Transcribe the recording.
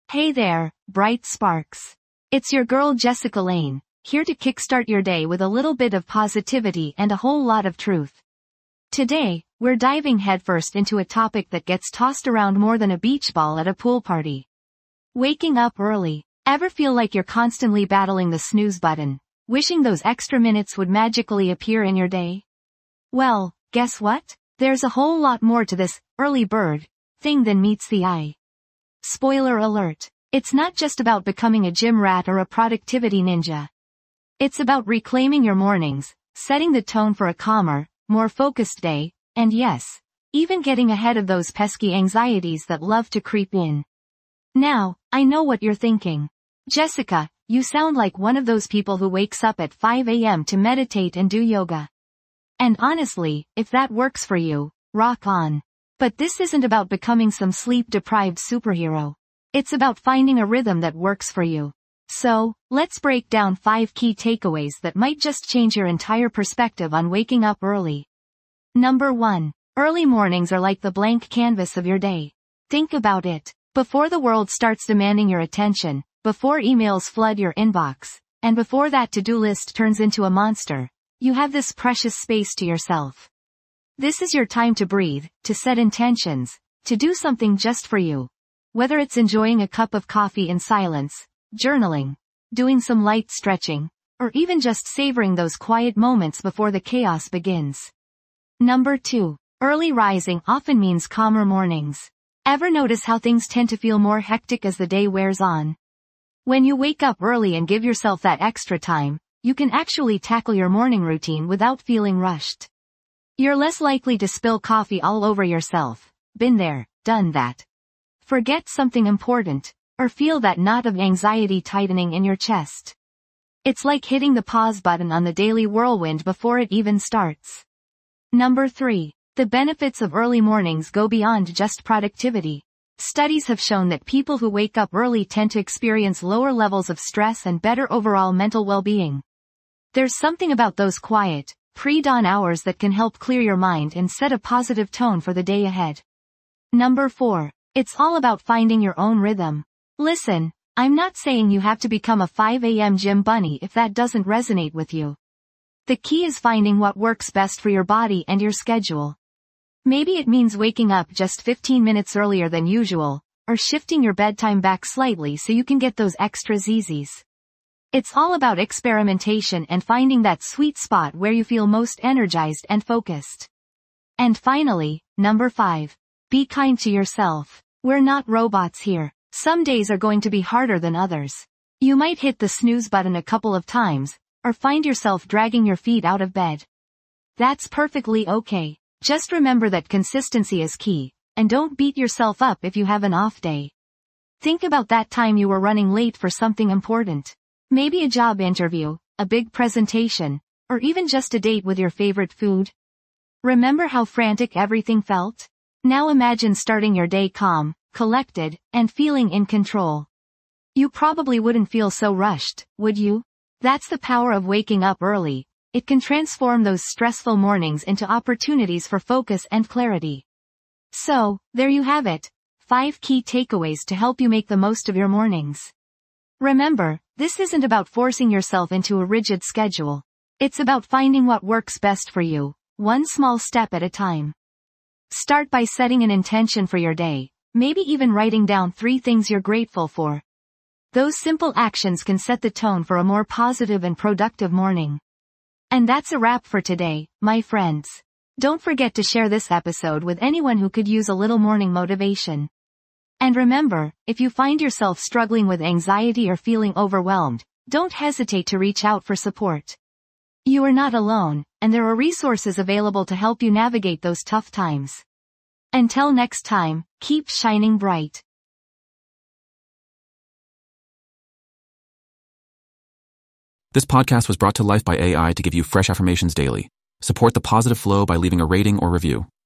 Hey there, bright sparks. It's your girl Jessica Lane, here to kickstart your day with a little bit of positivity and a whole lot of truth. Today, we're diving headfirst into a topic that gets tossed around more than a beach ball at a pool party. Waking up early. Ever feel like you're constantly battling the snooze button, wishing those extra minutes would magically appear in your day? Well, guess what? There's a whole lot more to this early bird thing than meets the eye. Spoiler alert. It's not just about becoming a gym rat or a productivity ninja. It's about reclaiming your mornings, setting the tone for a calmer, more focused day, and yes, even getting ahead of those pesky anxieties that love to creep in. Now, I know what you're thinking. Jessica, you sound like one of those people who wakes up at 5 a.m. to meditate and do yoga. And honestly, if that works for you, rock on. But this isn't about becoming some sleep-deprived superhero. It's about finding a rhythm that works for you. So, let's break down 5 key takeaways that might just change your entire perspective on waking up early. Number 1. Early mornings are like the blank canvas of your day. Think about it. Before the world starts demanding your attention, before emails flood your inbox, and before that to-do list turns into a monster, you have this precious space to yourself. This is your time to breathe, to set intentions, to do something just for you. Whether it's enjoying a cup of coffee in silence, journaling, doing some light stretching, or even just savoring those quiet moments before the chaos begins. Number 2. Early rising often means calmer mornings. Ever notice how things tend to feel more hectic as the day wears on? When you wake up early and give yourself that extra time, you can actually tackle your morning routine without feeling rushed. You're less likely to spill coffee all over yourself. Been there, done that. Forget something important, or feel that knot of anxiety tightening in your chest. It's like hitting the pause button on the daily whirlwind before it even starts. Number 3. The benefits of early mornings go beyond just productivity. Studies have shown that people who wake up early tend to experience lower levels of stress and better overall mental well-being. There's something about those quiet, pre-dawn hours that can help clear your mind and set a positive tone for the day ahead. Number 4. It's all about finding your own rhythm. Listen, I'm not saying you have to become a 5 a.m. gym bunny if that doesn't resonate with you. The key is finding what works best for your body and your schedule. Maybe it means waking up just 15 minutes earlier than usual, or shifting your bedtime back slightly so you can get those extra zzzs. It's all about experimentation and finding that sweet spot where you feel most energized and focused. And finally, number 5. Be kind to yourself. We're not robots here. Some days are going to be harder than others. You might hit the snooze button a couple of times, or find yourself dragging your feet out of bed. That's perfectly okay. Just remember that consistency is key, and don't beat yourself up if you have an off day. Think about that time you were running late for something important. Maybe a job interview, a big presentation, or even just a date with your favorite food. Remember how frantic everything felt? Now imagine starting your day calm, collected, and feeling in control. You probably wouldn't feel so rushed, would you? That's the power of waking up early. It can transform those stressful mornings into opportunities for focus and clarity. So, there you have it. 5 key takeaways to help you make the most of your mornings. Remember, this isn't about forcing yourself into a rigid schedule. It's about finding what works best for you, one small step at a time. Start by setting an intention for your day, maybe even writing down 3 things you're grateful for. Those simple actions can set the tone for a more positive and productive morning. And that's a wrap for today, my friends. Don't forget to share this episode with anyone who could use a little morning motivation. And remember, if you find yourself struggling with anxiety or feeling overwhelmed, don't hesitate to reach out for support. You are not alone, and there are resources available to help you navigate those tough times. Until next time, keep shining bright. This podcast was brought to life by AI to give you fresh affirmations daily. Support the positive flow by leaving a rating or review.